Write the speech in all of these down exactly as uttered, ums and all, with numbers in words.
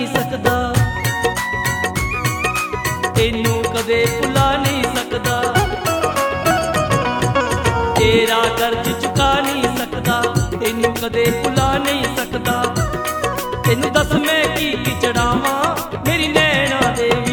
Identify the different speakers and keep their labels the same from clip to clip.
Speaker 1: सकदा, तेनू कदे भुला नहीं सकदा। तेरा कर्ज चुका नहीं सकदा, तेनू कदे भुला नहीं सकदा। तेनू दस मैं की की चढ़ावा मेरी नैना देवी।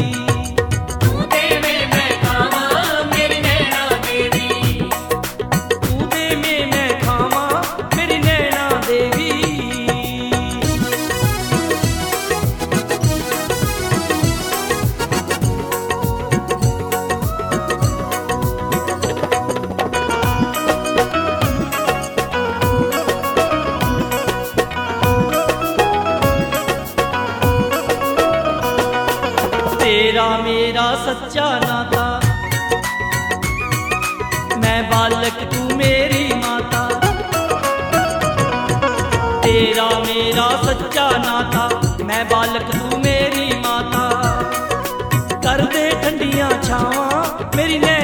Speaker 1: तेरा मेरा सच्चा नाता, मैं बालक तू मेरी माता। तेरा मेरा सच्चा नाता, मैं बालक तू मेरी माता। कर दे ठंडियां छावां मेरी